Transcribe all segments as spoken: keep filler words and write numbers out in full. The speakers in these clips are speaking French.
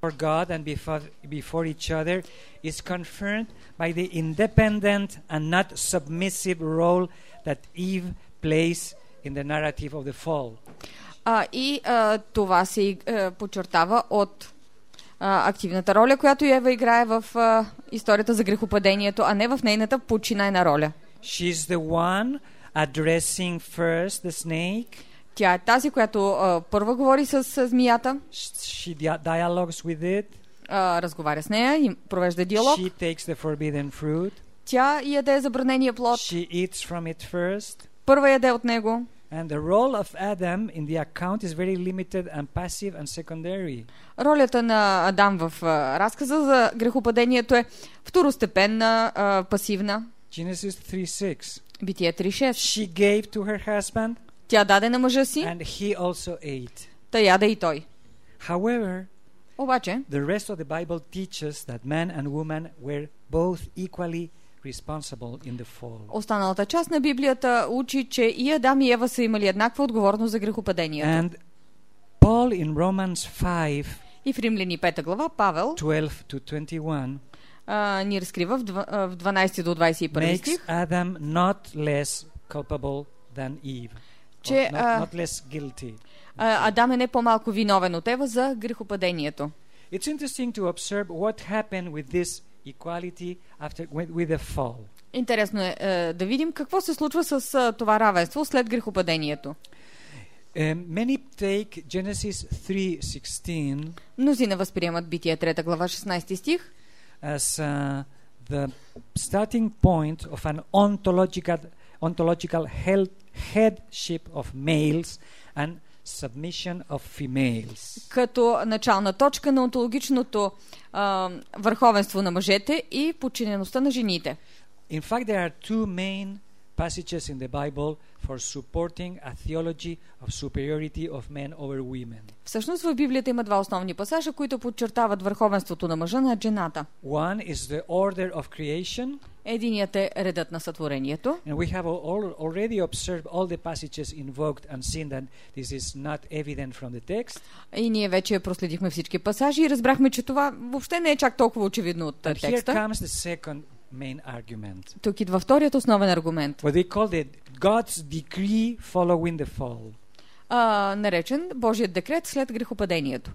God and before, before each other is confirmed by the independent and not submissive role that Eve plays in the narrative of the fall. А, и а, това се а, подчертава от а, активната роля, която Ева играе в а, историята за грехопадението, а не в нейната подчинена роля. She's the one addressing first the snake. Тя е тази, която а, първа говори с, с змията, She dia- dialogues with it. а, разговаря с нея и провежда диалог. She takes the forbidden fruit. Тя яде забранения плод, She eats from it first. първа яде от него. And the role of Adam in the account is very limited and passive and secondary. Ролята на Адам в а, разказа за грехопадението е второстепенна, а, пасивна. Genesis three six. Битие три шест. She gave to her husband Тя даде на мъжа си, and he also ate. та яде и той. However, Обаче, the rest of the Bible teaches that man and woman were both equally responsible in the fall. останалата част на Библията учи, че и Адам и Ева са имали еднаква отговорност за грехопадението. And Paul in Romans five И в Римляни пета глава Павел twelve to twenty-one а, ни разкрива в, два, а, в дванайсети до двайсет и първи makes стих, Adam not less culpable than Eve. че Or not, а, not less guilty. а, Адам е не по-малко виновен от Ева за грехопадението. It's interesting to observe what happened with this equality after with, with the fall. Интересно е, е да видим какво се случва с а, това равенство след грехопадението. Um, many take Genesis three sixteen Мнозина възприемат Битие трета глава шестнайсети стих as uh, the starting point of an ontological ontological hel- headship of males and submission of females. като начална точка на онтологичното а, върховенство на мъжете и подчинеността на жените. In fact, there are two main passages in the Bible for supporting a theology of superiority of men over women. Всъщност в Библията има два основни пасажа, които подчертават върховенството на мъжа над жената. One is the order of creation, Единият е редът на сътворението. and we have al- already observed all the passages invoked and seen that this is not evident from the text. И ние вече проследихме всички пасажи и разбрахме, че това въобще не е чак толкова очевидно от But here текста. comes the second main argument. Тук идва вторият основен аргумент, What they call the God's decree following the fall. а, наречен Божият декрет след грехопадението.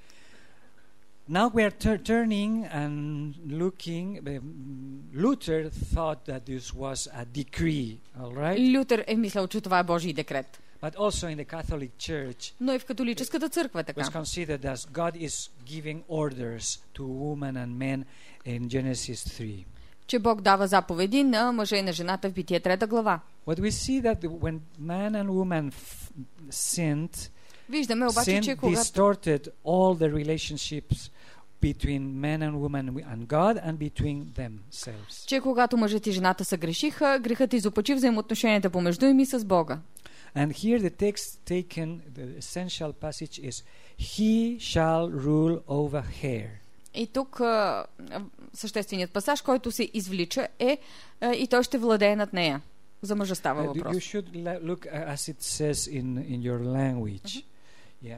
Now we are tur- turning and looking. um, Luther thought that this was a decree, all right? Лютер е мислял, че това е Божий декрет. But also in the Catholic Church, Но и в католическата църква е was така. considered as God is giving orders to women and men in Genesis three. Че Бог дава заповеди на мъжа и на жената в Битие трета глава. What we see that the- when man and woman f- sinned, Виждаме обаче, че sin когато distorted all the relationships between men and women and God and between themselves. че когато мъжът и жената се грешиха, грехът изопачи взаимоотношенията помежду им и с Бога. And here the text taken, the essential passage is, he shall rule over her. И тук а, същественият пасаж, който се извлича е а, и той ще владее над нея. За мъжа става Uh, you въпрос. should la- look uh, as it says in, in your language. Yeah.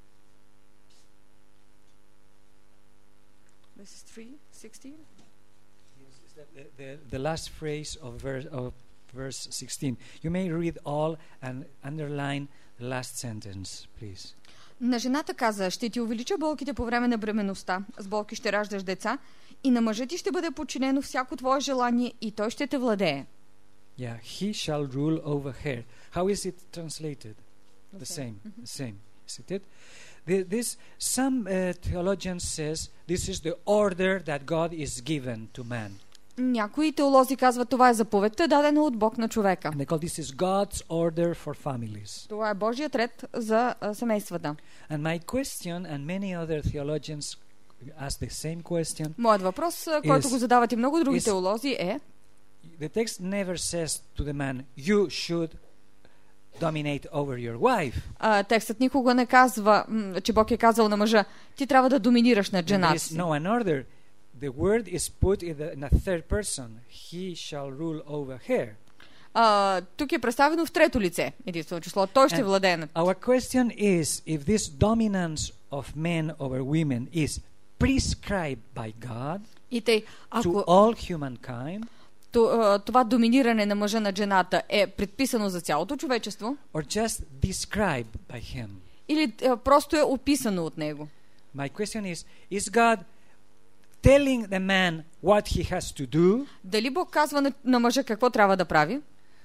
This is three sixteen. The, the, the last phrase of verse, of verse sixteen. You may read all and underline the last sentence, please. На жената каза: ще ти увелича болките по време на бременността, с болки ще раждаш деца, и на мъжа ти ще бъде подчинено всяко твое желание, и той ще те владее. Yeah, he shall rule over her. How is it translated? The same, the same. Is it it? The, this, some uh, theologians says this is the order that God is given to man. Някои теолози казват, това е заповедта, дадена от Бог на човека. And they call this is God's order for families. Това е Божият ред за а, семействата. And my question, and many other theologians ask the same question, Моят въпрос, а, който Is- го задават и много други is- теолози, е: the text never says to the man, you should dominate over your wife. а, текстът никога не казва, м, че Бог е казал на мъжа: ти трябва да доминираш над There жената is си. no an order. The word is put in, the, in a third person. He shall rule over her. А, тук е представено в трето лице, единствено число. Той ще And владее над. Our question is if this dominance of men over women is prescribed by God И тъй, to ако all humankind, това доминиране на мъжа над жената е предписано за цялото човечество, or just described by him? или а, просто е описано от него? My question is, is God telling the man what he has to do? Дали Бог казва на, на мъжа какво трябва да прави?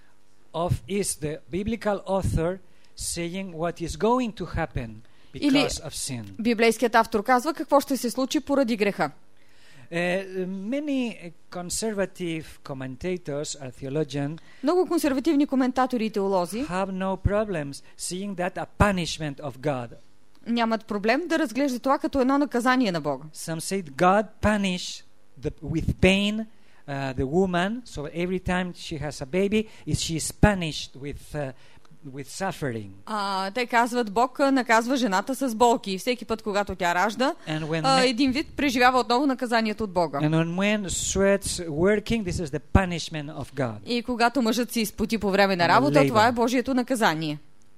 Of is the biblical author saying what is going to happen because Или of sin? библейският автор казва какво ще се случи поради греха. Uh, many conservative commentators or theologians Много консервативни коментатори и теолози have no problems seeing that a punishment of God. нямат проблем да разглеждат това като едно наказание на Бога. Some say God punish the, with pain uh, the woman, so every time she has a baby, is she is punished with uh, with suffering. А, те казват, Бог наказва жената с болки и всеки път, когато тя ражда, And when а, ma- един вид преживява отново наказанието от Бога. and when men sweats working, this is the punishment of God. И когато мъжът си изпоти по време на And работа, labor. това е Божието наказание.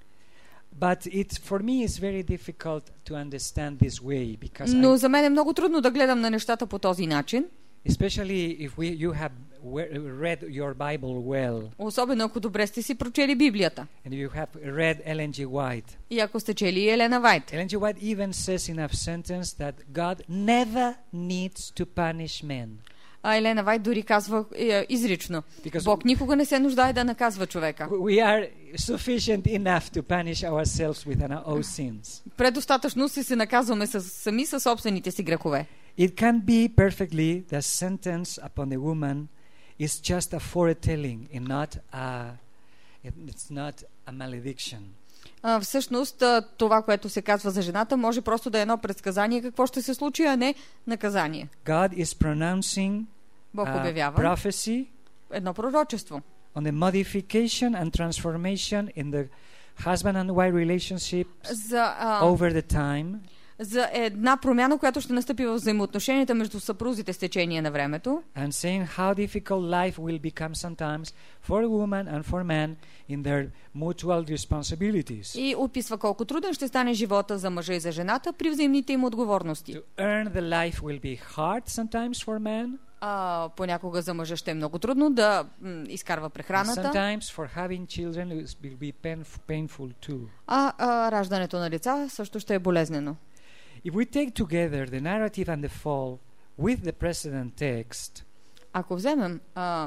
But it for me is very difficult to understand this way because I, Но за мен е много трудно да гледам на нещата по този начин, especially if we you have we- read your Bible well особено ако добре сте си прочели Библията. and you have read Ellen G. White. И ако сте чели и Елена Вайт. Ellen G. White even says in a sentence that God never needs to punish men. А Елена Вайт дори казва е, изрично, Because Бог никога не се нуждае да наказва човека. we are sufficient enough to punish ourselves with our own sins. Предостатъчно си се наказваме с, сами със собствените си грехове. It can be perfectly the sentence upon the woman is just a foretelling and not a it's not a malediction. А, всъщност а, това, което се казва за жената, може просто да е едно предсказание какво ще се случи, а не наказание. God is pronouncing Бог a обявява prophecy едно пророчество on the modification and transformation in the husband and wife relationships за, а, over the time, за една промяна, която ще настъпи в взаимоотношенията между съпрузите с течение на времето, and saying how difficult life will become sometimes for a woman and for man in their mutual responsibilities. и описва колко труден ще стане живота за мъжа и за жената при взаимните им отговорности. To earn the life will be hard sometimes for man, А, понякога за мъжа ще е много трудно да м, изкарва and прехраната, sometimes for having children it will be painf- painful too. а, а раждането на деца също ще е болезнено. If we take together the narrative and the fall with the precedent text, Ако вземем а,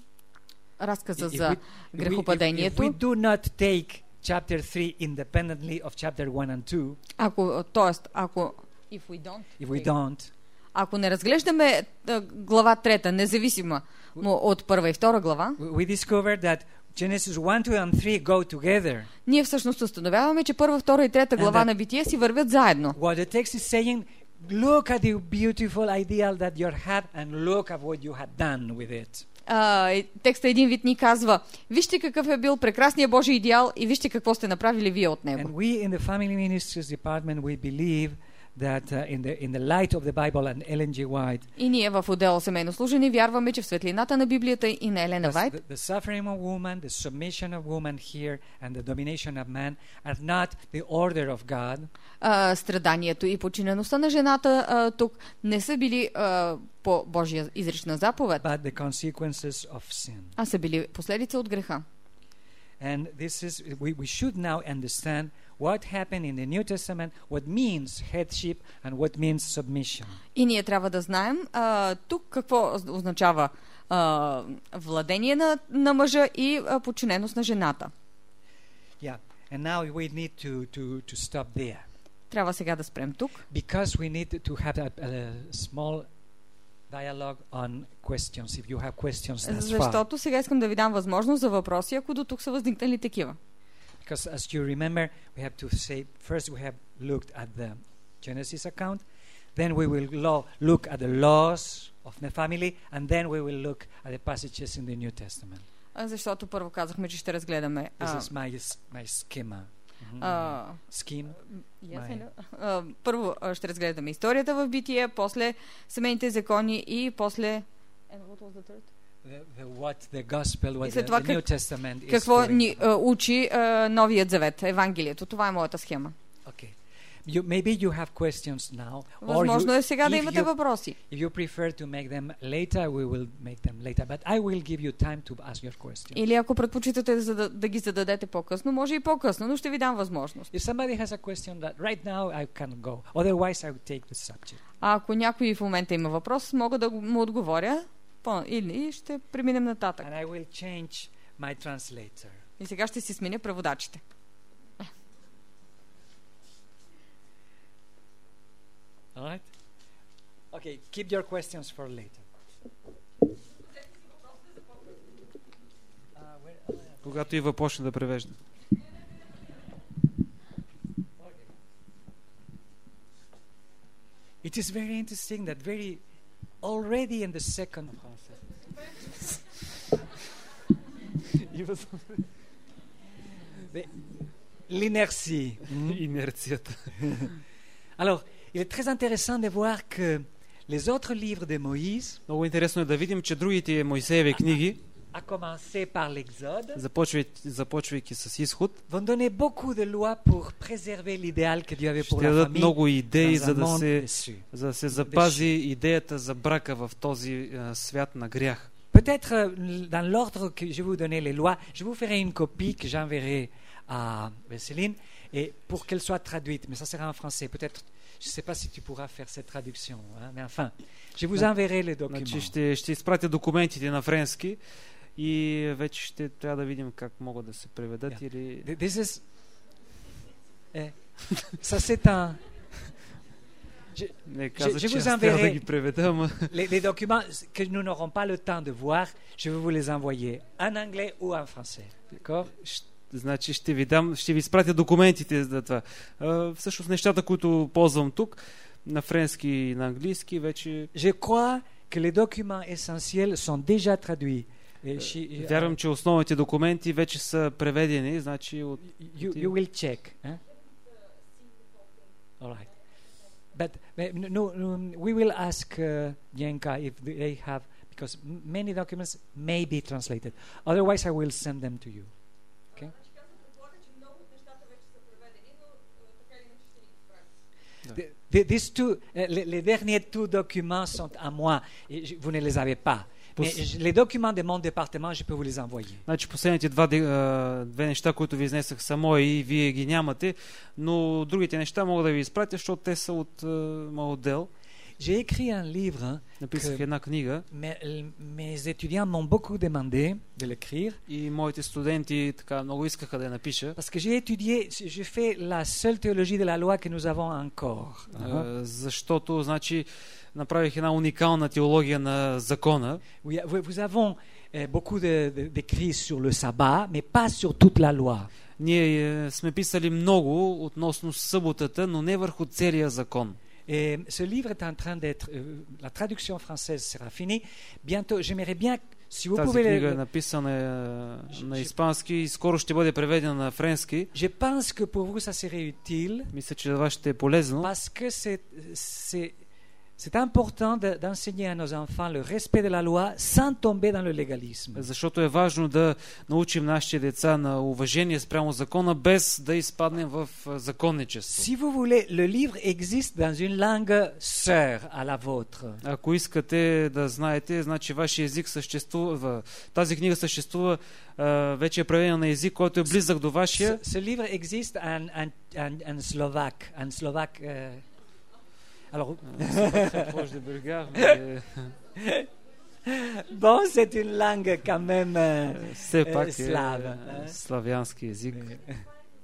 разказа if за we, if we, if, if грехопадението, we do not take chapter three independently of chapter one and two, ако, т.е. ако if we don't, if we don't, ако не разглеждаме а, глава трета, независима му от първа и втора глава, we discover that Genesis one, two and three go together. ние всъщност установяваме, че първа, втора и трета глава that- на Битие си вървят заедно. What the text is saying, look at the beautiful ideal that you had and look at what you had done with it. А, и текста един вид ни казва, вижте какъв е бил прекрасният Божий идеал и вижте какво сте направили вие от And него. we in the Family Ministries Department, we believe that uh, in the in the light of the Bible and Ellen G. White, И ние в отдела семейно служение вярваме, че в светлината на Библията и на Елена the, Вайт, the suffering of woman, the submission of woman here, and the domination of man are not the order of God, а, страданието и починеността на жената а, тук не са били а, по Божия изрична заповед, but the consequences of sin. а са били последица от греха. And this is we, we should now understand what happened in the New Testament, what means headship and what means submission. И ние трябва да знаем а, тук какво означава а, владение на, на мъжа и а, подчиненост на жената. Yeah, and now we need to to to stop there Трябва сега да спрем тук, because we need to have a, a small dialogue on questions. If you have questions, that's fine. защото сега искам да ви дам възможност за въпроси, ако до тук са възникнали такива. Because as you remember, we have to say first we have looked at the Genesis account, then we will lo- look at the laws of the family, and then we will look at the passages in the New Testament. А, защото първо казахме, че ще разгледаме This а, is my s- my schema. Mhm. а, Scheme. Yes, Май. hello. А, първо а, ще разгледаме историята в Битие, после семейните закони и после And what was the third? The, the, what the gospel, what И the, след това the как- New Testament is Какво doing. ни а, учи а, Новият завет, Евангелието. Това е моята схема. Okay. You, maybe you have questions now, or you, Възможно е сега да if имате you, въпроси. if you prefer to make them later, we will make them later. But I will give you time to ask your questions. Или ако предпочитате да, да, да ги зададете по-късно, може и по-късно, но ще ви дам възможност. If somebody has a question that right now I can go, otherwise I will take the subject. А ако някой в момента има въпрос, мога да му отговоря, по- или ще преминем нататък. And I will change my translator. И сега ще си сменя преводачите. All right? Okay, keep your questions for later. Когато Ива почне да превежда. It is very interesting that very already in the second the- l'inertie. Инерцията. Alors, il est très intéressant de voir que les autres livres de Moïse, Много интересно е да видим, че другите Моисееви книги, à commencer par l'Exode, започвайки, започвайки с изход, vont donner beaucoup de lois pour préserver l'idéal que Dieu avait pour ще la дадат famille много идеи, dans un за да monde се, déchu. за да се запази идеята за брака в този а, свят на грях. Peut-être euh, dans l'ordre que je vais vous donner les lois, je vous ferai une copie que j'enverrai à Céline et pour qu'elle soit traduite, mais ça sera en français. Peut-être, je ne sais pas si tu pourras faire cette traduction, hein, mais enfin, je vous enverrai les documents. Значи ще, ще изпратя документите на френски и вече ще трябва да видим как могат да се преведат. Yeah. Или... Th- This is, eh, ça c'est un. Je- Не каза, je че vous аз трябва да enverrai- ги преведа, ама les, les documents que nous n'aurons pas le temps de voir, je vais vous les envoyer en anglais ou en français. D'accord? Щ- значи ще ви дам, ще ви изпратя документите за това. А, всъщност нещата, които ползвам тук, на френски и на английски, вече Je crois que les documents essentiels sont déjà traduits. Et she- вярвам, че основните документи вече са преведени, значи от... you, you will check. Hein? All right. But uh, no, no, we will ask uh, Yenka if they have, because m- many documents may be translated. Otherwise, I will send them to you. Okay? The- the- these two, uh, les, les derniers two documents sont à moi. Et je- vous ne les avez pas. Mais Pos- je- les documents de mon département, je peux vous les envoyer. Значи последните два, де- а, две неща, които ви изнесах са мои и вие ги нямате, но другите неща мога да ви изпратя, защото те са от а, моят отдел. J'ai écrit un livre, Написах Que- една книга mais l- mes étudiants m'ont beaucoup demandé de l'écrire. и моите студенти така много искаха да я напиша, Parce que j'ai étudié, j'ai fait la seule théologie de la loi que nous avons encore. а, защото значи направих една уникална теология на закона. Oui, vous vous avons euh, beaucoup de- de- d'écrits sur le sabbat, mais pas sur toute la loi. Ние е, сме писали много относно съботата, но не върху целия закон. Et ce livre est en train d'être, euh, la traduction française sera finie. Bientôt, j'aimerais bien, si vous Тази pouvez, книга е le- написана е, на испански и скоро ще бъде преведена на френски. je pense que pour vous ça serait utile, Мисля, че за вас ще е полезно. parce que c'est, c'est, c'est important de- d'enseigner à nos enfants le respect de la loi sans tomber dans le légalisme. Защото е важно да научим нашите деца на уважение спрямо закона, без да изпаднем в а, законничество. Si vous voulez, le livre existe dans une langue sœur à la vôtre. Ако искате да знаете, значи вашия език съществува. Тази книга съществува, а, вече е преведена на език, който е близък до вашия. Ce, ce livre existe en, en, en, en slovaque. En slovaque euh, alors, bon, c'est une langue quand même euh, Все пак е, е слава, е, е. славянски език. euh,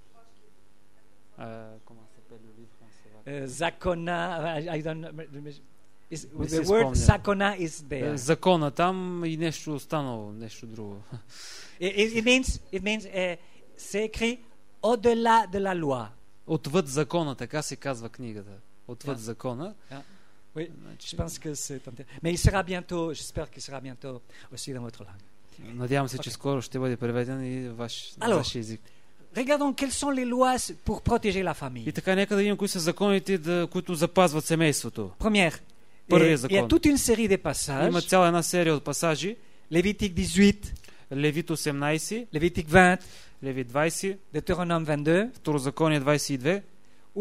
А, comment s'appelle le livre en slovaque? euh, Zakona. I, I don't know. Is, Не the си word спомням. Zakona is there. Е, Закона там и нещо останало, нещо друго. It, it, it means, it means uh, c'est écrit au-delà de la loi. Отвъд закона, така се казва книгата. Отвъд Да. закона. Oui, Значи, je pense que c'est intéressant. Mais il sera bientôt, j'espère qu'il sera bientôt aussi dans votre langue. надявам се, че Ok. скоро ще бъде преведен и ваш, на Alors, вашия език. Regardons quelles sont les lois pour protéger la famille. И така, нека да видим кои са законите, да, които запазват семейството. Première, Premier et- il y a закон. toute une série de Има passages. цяла една серия от пасажи. Lévitique dix-huit, Левит осемнайсет, Lévitique vingt, Левит двайсет, Deutéronome vingt-deux, Второзаконие двайсет и две, où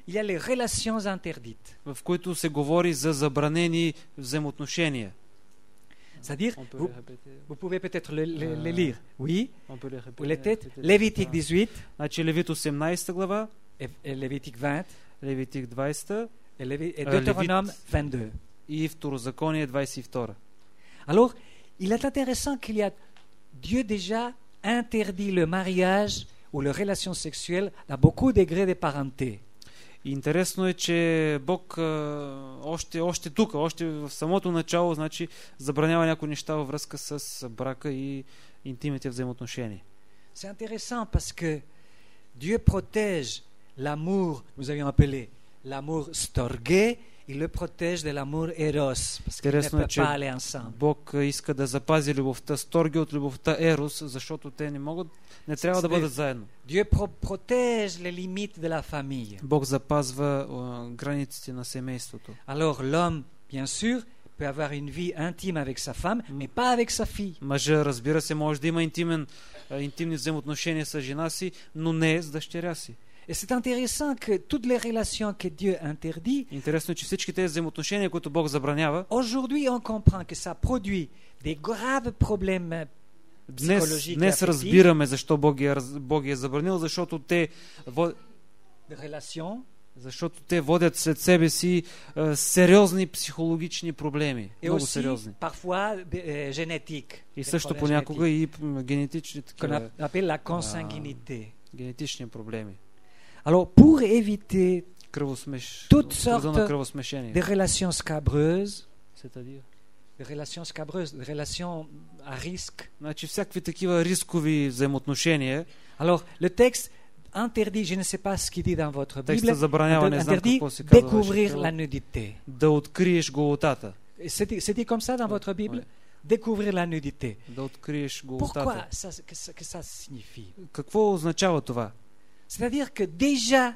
il y a les relations interdites. в които се говори за забранени взаимоотношения. C'est-à-dire, On peut vous, les répéter. vous pouvez peut-être le, le- le Euh, lire. Oui, On peut les vous répéter. l'êtes. Répéter. Lévitique Ah. dix-huit, Значи Левит осемнадесета глава, et, et Lévitique vingt, Левитик двадесета et, Lévi- et Euh, Deutéronome Lévite. vingt-deux. и Второзаконие двадесет и втора. Alors, il est intéressant qu'il y a Dieu déjà interdit le mariage ou les relations sexuelles à beaucoup de degrés de parenté. И интересно е, че Бог а, още, още тук, още в самото начало, значи, забранява някои неща във връзка с брака и интимните взаимоотношения. C'est intéressant parce que Dieu protège l'amour, nous avions appelé l'amour storgé, il le protège de l'amour eros, parce qu'ils ne Интересно е, peuvent че pas aller ensemble. Бог иска да запази любовта Сторги от любовта Ерос, защото те не могат, не трябва да бъдат заедно. Dieu pro- protège les limites de la famille. Бог запазва а, границите на семейството. Alors l'homme, bien sûr, peut avoir une vie intime avec sa femme, mais pas avec sa fille. Мъжа, разбира се, може да има интимен, а, интимни взаимоотношения с жена си, но не с дъщеря си. Et c'est intéressant que toutes les relations que Dieu interdit, Интересно е, че всички тези взаимоотношения, които Бог забранява, aujourd'hui on comprend que ça produit des graves problèmes днес, psychologiques et днес affectifs, разбираме защо Бог ги, е, раз- Бог ги е забранил, защото те, во- de relations, защото те водят след себе си а, сериозни психологични проблеми. et Много aussi сериозни. parfois euh, génétiques. И des също problèmes понякога génétiques, и м, генетични, qu'on такива, appelle la consanguinité. генетични проблеми. Alors pour éviter Кръвосмеш... Toutes трудно sortes на кръвосмешение. des relations scabreuses, C'est-à-dire? des relations scabreuses, des relations à risque. Значи всякакви такива рискови взаимоотношения, Alors le texte interdit, je ne sais pas ce qu'il dit dans votre Bible, текста забранява, не знам interdit какво се казва. découvrir вашето la превод, nudité. да откриеш голотата. Et C'est dit c'est dit comme ça dans votre Bible? Ouais. Découvrir la nudité. Да откриеш Pourquoi голотата. ça, que, ça, que ça signifie? Какво означава това? C'est-à-dire que déjà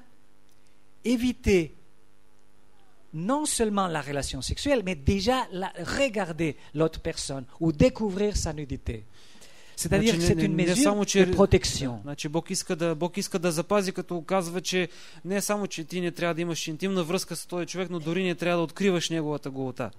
éviter non seulement la relation sexuelle, mais déjà la- regarder l'autre personne ou découvrir sa nudité. C'est-à-dire Значи, que c'est не- une не mesure само, че- de protection. Значи Бог иска да, Бог иска да запази, като казва, че не само, че ти не трябва да имаш интимна връзка с този човек, но дори не трябва да откриваш неговата голота.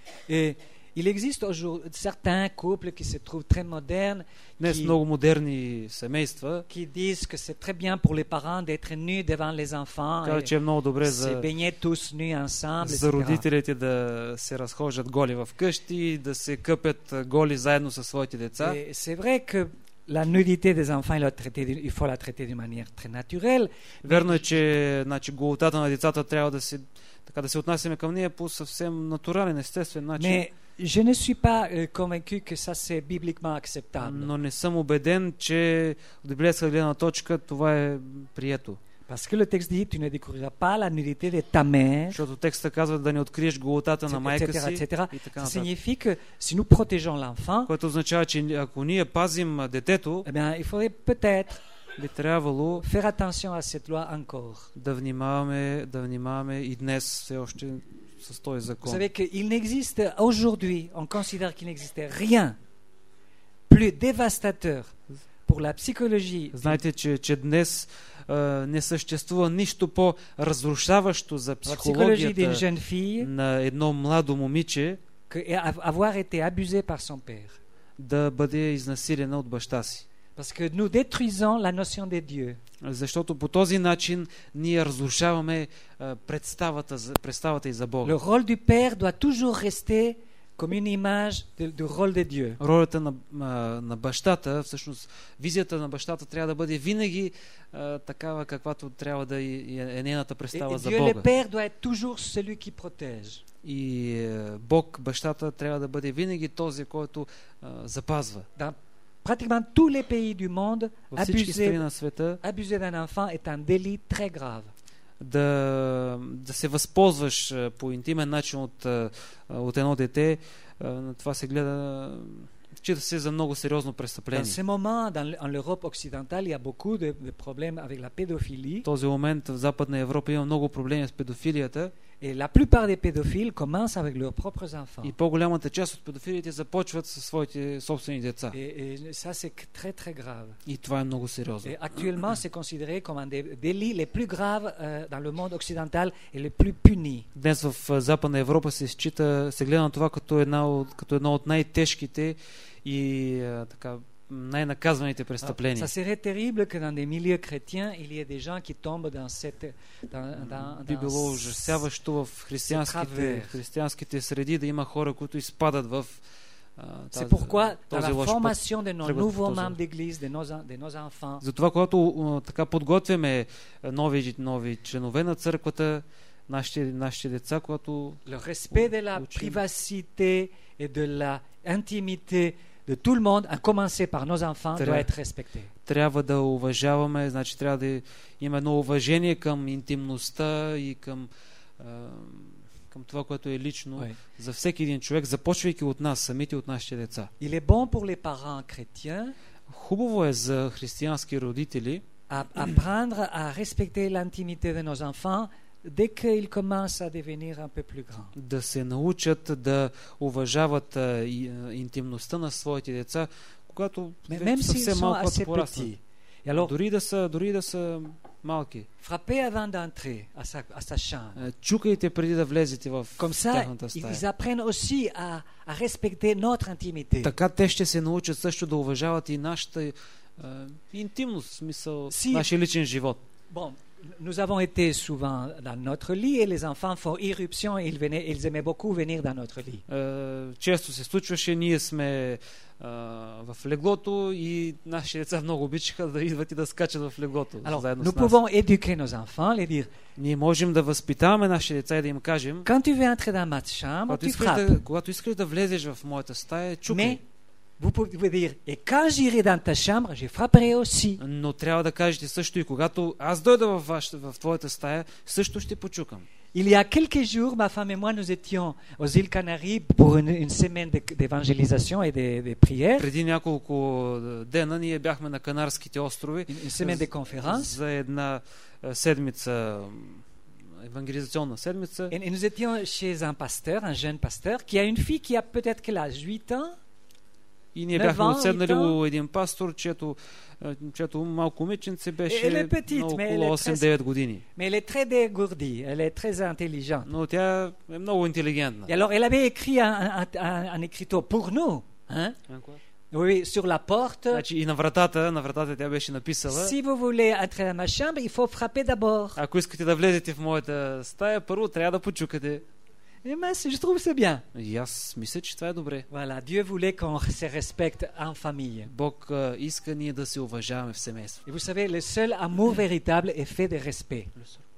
Et il existe aujourd'hui certains couples qui se trouvent très modernes, Днес qui, много модерни семейства qui disent que c'est très bien pour les parents d'être nus devant les enfants казват, et че е много добре se за, baigner tous nus ensemble, за et cetera. родителите да се разхождат голи в къщи, да се къпят голи заедно със своите деца. Et c'est vrai que la nudité des enfants, il faut la traiter d'une- il faut la traiter d'une manière très naturelle. Верно е, че значи, голотата на децата трябва да се, така, да се отнасяме към нея по съвсем натурален, естествен начин. Mais je ne suis pas euh, convaincu que ça c'est bibliquement acceptable. Но не съм убеден, че от библейска гледна точка това е прието. Parce que le texte dit tu ne découvriras pas la nudité de ta mère, Защото текста казва да не откриеш голотата на майка et cetera, си et cetera. и така Ça нататък. signifie que si nous protégeons l'enfant, Което означава, че ако ние пазим детето, eh bien, il faudrait peut-être би трябвало faire attention à cette loi encore. да внимаваме, да внимаваме и днес все още с този Vous закон. savez qu'il n'existe aujourd'hui, on considère qu'il n'existe rien plus dévastateur pour la psychologie Знаете, че, че днес а, не съществува нищо по-разрушаващо за la psychologie d'une психологията jeune fille на едно младо момиче que avoir été abusé par son père. да бъде изнасилена от баща си. Parce que nous détruisons la notion de Dieu. Защото по този начин ние разрушаваме а, представата, за- представата и за Бога. Le rôle du père doit toujours rester comme une image de- du rôle de Dieu. Ролята на, а, на бащата, всъщност визията на бащата трябва да бъде винаги а, такава, каквато трябва да и- е, е нейната Et, представа et за Dieu le Бога. père doit être toujours celui qui protège. И е, Бог, бащата, трябва да бъде винаги този, който а, запазва. Dans pratiquement tous les pays du monde, Във всички страни abuser, на света abuser d'un enfant est un délit très grave. да, да се възползваш а, по интимен начин от, а, от едно дете, а, на това се гледа счита се за много сериозно Dans престъпление. ce moment, dans, l- en Europe occidentale, il y a beaucoup de, de problèmes avec la pédophilie. В този момент в Западна Европа има много проблеми с педофилията Et la plupart des pédophiles commencent avec leurs propres enfants. и по-голямата част от педофилите започват със своите собствени деца. Et, et ça, c'est que très, très grave. И това е много сериозно. Et actuellement, c'est considéré comme un des délits les plus graves euh, dans le monde occidental et les plus punis. Днес в а, Западна Европа се счита, се гледа на това като, една от, като едно от най-тежките и а, така, най-наказваните Alors, престъпления. ça serait terrible que dans des milieux chrétiens, il y ait des gens qui tombent dans cette... Dans, dans, Би dans било ce- ужасяващо в християнските, травер. в християнските среди да има хора, които изпадат в а, C'est тази- pourquoi, dans този la лош път. formation de nos тръгват по nouveaux този- membres d'église, de nos, en- de nos enfants, Затова, когато а, така подготвяме а, нови, нови членове на църквата, нашите, нашите деца, когато le respect de la Учим. privacité et de la intimité de tout le monde, à commencer par nos enfants, Très doit bien. être respecté. трябва да уважаваме, значи трябва да има едно уважение към интимността и към, а, към това, което е лично Oui. за всеки един човек, започвайки от нас, самите от нашите деца. Il est bon pour les parents chrétiens Хубаво е за християнски родители à apprendre à respecter l'intimité de nos enfants dès qu'ils commencent à devenir un peu plus grands. да се научат да уважават а, и, а, интимността на своите деца, когато Mais вече même са s'ils съвсем sont малко, когато assez пораснат. petits. Et alors, Дори да са, дори да са малки. frappez avant d'entrer à sa, à sa chambre. А, Чукайте преди да влезете в Comme ça, тяхната ils, стая. ils apprennent aussi à, à respecter notre intimité. Така те ще се научат също да уважават и нашата а, интимност, в смисъл, Си- нашия личен живот. Bon, nous avons été souvent dans notre lit et les enfants font irruption. Ils, venaient, ils aimaient beaucoup venir dans notre lit. А, често се случваше, ние сме а, в леглото и нашите деца много обичаха да идват и да скачат в леглото Alors, заедно nous с нас. pouvons éduquer nos enfants, les dire, Ние можем да възпитаваме нашите деца и да им кажем, quand tu veux entrer dans ma chambre, когато tu искаш, frappes. да, когато искаш да влезеш в моята стая, чукай. Mais vous pouvez dire, et quand j'irai dans ta chambre, je frapperai aussi. Но трябва да кажете също и когато аз дойда в, вашата, в твоята стая, също ще почукам. Il y a quelques jours, ma femme et moi, nous étions aux îles Canaries pour une, une semaine de- d'évangélisation et de, de prière, Преди няколко дена ние бяхме на Канарските острови une, une semaine de conférence. за една а, седмица, евангелизационна седмица. Et, et nous étions chez un pasteur, un jeune pasteur, qui a une fille qui a peut-être quel âge, huit ans. И ние neuf бяхме ans, отседнали huit ans. у един пастор, чието, а, чието малко момиченце беше Elle est petite, на mais elle около est осем-девет години. Mais elle est très dégourdie, elle est très intelligente. Но тя е много интелигентна. Et alors, elle avait écrit un, un, un- un écriteau pour nous, hein? Oui, sur la porte. Значи и на вратата, на вратата тя беше написала: Si vous voulez entrer dans ma chambre, il faut frapper d'abord. ако искате да влезете в моята стая, първо трябва да почукате. Et moi, c'est- je trouve que c'est bien. И аз мисля, че това е добре. Voilà, Dieu voulait qu'on se respecte en famille. Бог а, иска ние да се уважаваме в семейство. Et vous savez, le seul amour véritable est fait de respect.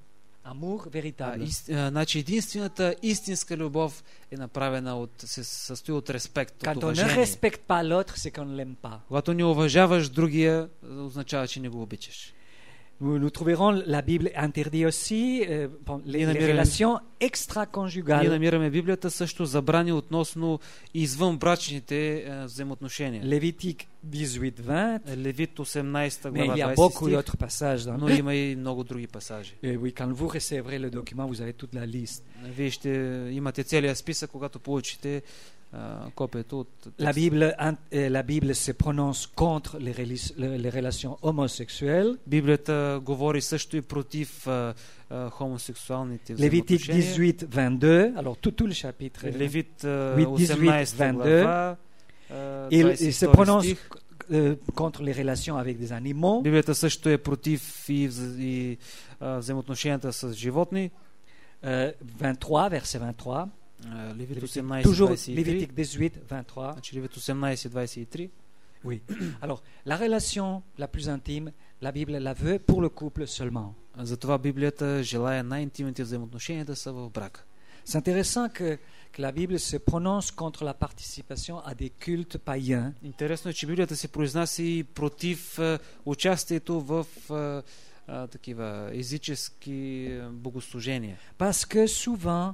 Amour А, véritable. ист, а, значи единствената истинска любов е направена от, се състои от респект, от Quand on ne уважение. respecte pas l'autre, c'est qu'on ne l'aime pas. Когато не уважаваш другия, означава, че не го обичаш. Nous, nous trouverons la Bible interdit aussi euh, bon, les, Ние les намираме- relations Ние extra-conjugales. намираме Библията също забрани относно извънбрачните а, взаимоотношения. Lévitique dix-huit vingt. Левит осемнадесета Mais глава, il y a двадесети beaucoup стих, d'autres passages. Dans... но има и много други пасажи. Et oui, quand vous recevrez le document, vous avez toute la liste. Вие ще имате целият списък, когато получите а, копието от La текста. Bible, hein, euh, la Bible se prononce contre les, relis- les- les relations homosexuelles. Библията говори също и против а, а, хомосексуалните Lévitique взаимоотношения. dix-huit vingt-deux. Alors, tout, tout le chapitre. est- Левит а, huit, dix-huit, осемнадесета vingt-deux. глава, а, Il, двадесет и il se втори prononce стих. euh, contre les relations avec des animaux. Библията също е против и, вз- и а, взаимоотношенията с животни. Euh, vingt-trois, verset vingt-trois. А, Левит Lévitique- осемнадесет toujours двадесет и три. Lévitique dix-huit vingt-trois. Значи Левит осемнадесет двадесет и три. Oui. Alors, la relation la plus intime, la Bible la veut pour le couple seulement. Затова Библията желая най-интимните взаимоотношения да са в брак. C'est intéressant que, que la Bible se prononce contre la participation à des cultes païens. Интересно е, че Библията се произнася и против а, участието в а, а, такива езически а, богослужения. Parce que souvent,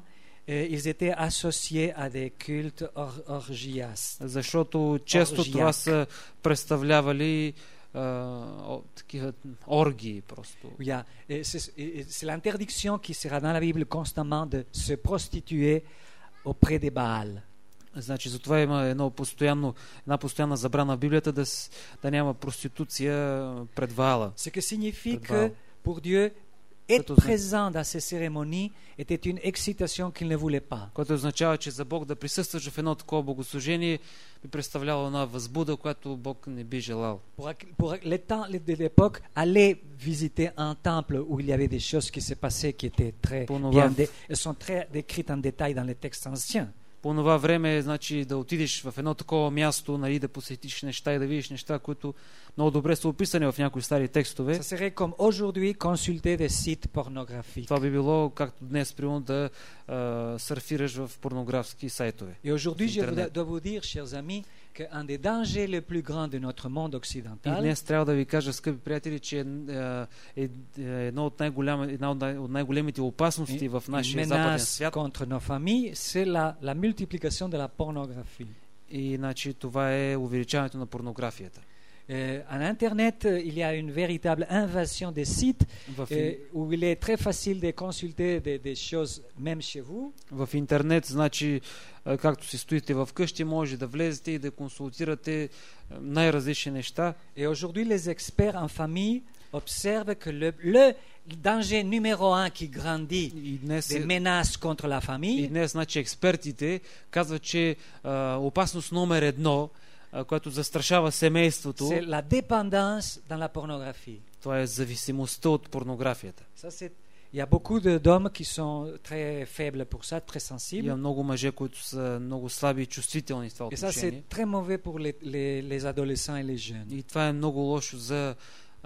euh, ils étaient associés à des cultes or- orgias. Защото често Оргияк. това са представлявали а, о, такива оргии просто. Il y a- et C'est et- et c'est l'interdiction qui sera dans la Bible constamment de se prostituer auprès des Baals. Значи, затова има едно постоянно, една постоянна забрана в Библията да, с- да няма проституция пред Ваала. Ce qui signifie Пред que Ваал. pour Dieu, être Което зна- présent dans ces cérémonies était une excitation qu'il ne voulait pas. Което означава, че за Бог да присъстваш в едно такова богослужение би представлявало една възбуда, която Бог не би желал. Pour, pour les temps de l'époque, aller visiter un temple où il y avait des choses qui se passaient qui étaient très Pour nous bien, voir. dé- elles sont très décrites en détail dans les textes anciens. По това време, значи, да отидеш в едно такова място, нали, да посетиш неща и да видиш неща, които много добре са описани в някои стари текстове. Ça serait comme aujourd'hui consulter des sites pornographiques. Това би било, както днес, примерно, да а, сърфираш в порнографски сайтове. Et aujourd'hui, je Internet. voudrais- dois vous dire, chers amis, qu'un des dangers les plus grands de notre monde И occidental, днес трябва да ви кажа, скъпи приятели, че е, е, е едно от най-голяма, една от, най- от най-големите опасности в une нашия западен menace свят. contre nos familles, c'est la, la multiplication de la pornographie. И значи, това е увеличаването на порнографията. Euh, en Internet, euh, il y a une véritable invasion des sites В, euh, où il est très facile de consulter des, des choses même chez vous. в интернет, значи, е, както си стоите в къщи, може да влезете и да консултирате е, най-различни неща. Et aujourd'hui, les experts en famille observent que le, le danger numéro un qui grandit И днес, des menaces contre la и famille, днес значи, експертите казват, че а, опасност номер едно, а, която застрашава семейството, c'est la dépendance dans la pornographie. това е зависимостта от порнографията. Ça, c'est- il y a beaucoup de- d'hommes qui sont très faibles pour ça, très sensibles. Има много мъже, които са много слаби и чувствителни в това Et ça, отношение. c'est très mauvais pour les, les- les adolescents et les jeunes. И това е много лошо за,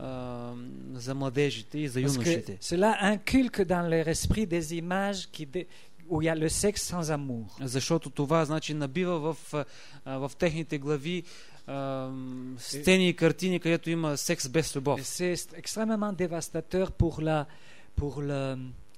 а, за младежите и за Parce que юношите. cela inculque dans leur esprit des images qui dé- où il y a le sexe sans amour. Защото това, значи, набива в, а, в техните глави а, сцени и картини, където има секс без Et любов. c'est st- extrêmement dévastateur pour, la, pour le-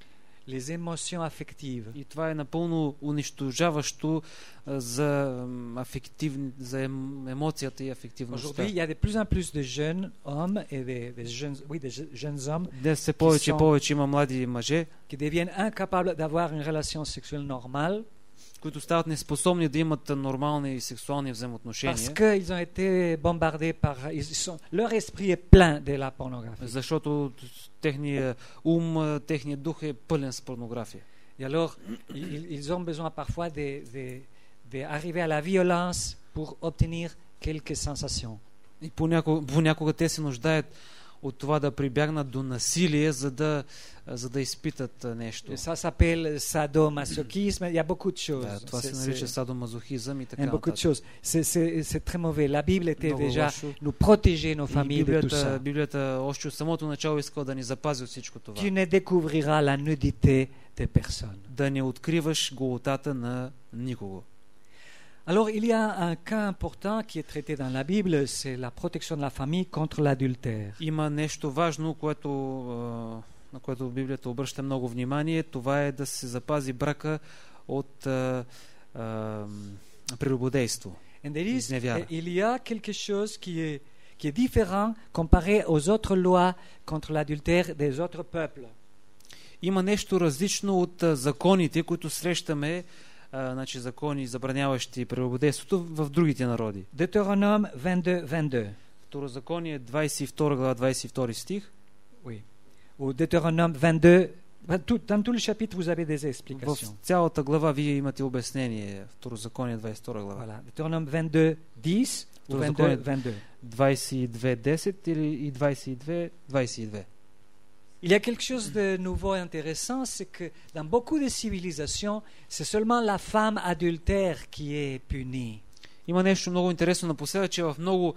les émotions affectives. И това е напълно унищожаващо а, за, м, афективни, за ем, емоцията и афективността. Aujourd'hui, il y a de plus en plus de jeunes hommes et des, des jeunes, oui, des je- jeunes hommes Днес все повече и sont- повече има млади мъже, qui deviennent incapables d'avoir une relation sexuelle normale които стават неспособни да имат нормални и сексуални parce взаимоотношения, qu'ils ont été bombardés par... Ils sont, leur esprit est plein de la pornographie. защото техният ум, техният дух е пълен с порнография. Et alors, ils, ils ont besoin parfois de- de- d'arriver à la violence pour obtenir quelques sensations. И понякога, понякога те се нуждаят от това да прибягнат до насилие, за да, за да изпитат а, нещо. Et ça s'appelle sadomasochisme. Il y a beaucoup de choses. Да, това се C'est- нарича c'est- садомазохизъм и Il y a така beaucoup de нататък. choses. C'est- C'est c'est très mauvais. La Bible était Много déjà лошо. nous protéger nos И familles de tout Библията, ça. Библията още от самото начало иска да ни запази от всичко това. Tu ne découvriras la nudité de personne. Да не откриваш голотата на никого. Alors, il y a un cas important qui est traité dans la Bible, c'est la protection de la famille contre l'adultère. Има нещо важно, което, а, на което Библията обръща много внимание. Това е да се запази брака от а, а, прелюбодейство. Et there is- Изневяра. et il y a quelque chose qui est, qui est différent comparé aux autres lois contre l'adultère des autres peuples. Има нещо различно от а, законите, които срещаме, а, значи закони, забраняващи прелюбодейството в другите народи. Deutéronome vingt-deux, vingt-deux. Второзаконие двадесет и втора глава, двадесет и втори стих. Oui. Ou Deutéronome vingt-deux. Dans tout, dans tout le chapitre, vous avez des В explications. цялата глава вие имате обяснение. Второзаконие двадесет и втора глава. Voilà. Deutéronome vingt-deux, dix ou Deutéronome- vingt-deux, vingt-deux. двадесет и две десет или и двадесет и две двадесет и две. Il y a quelque chose de nouveau et intéressant, c'est que dans beaucoup de civilisations, c'est seulement la femme adultère qui est punie. Има нещо много интересно напоследък, че в много,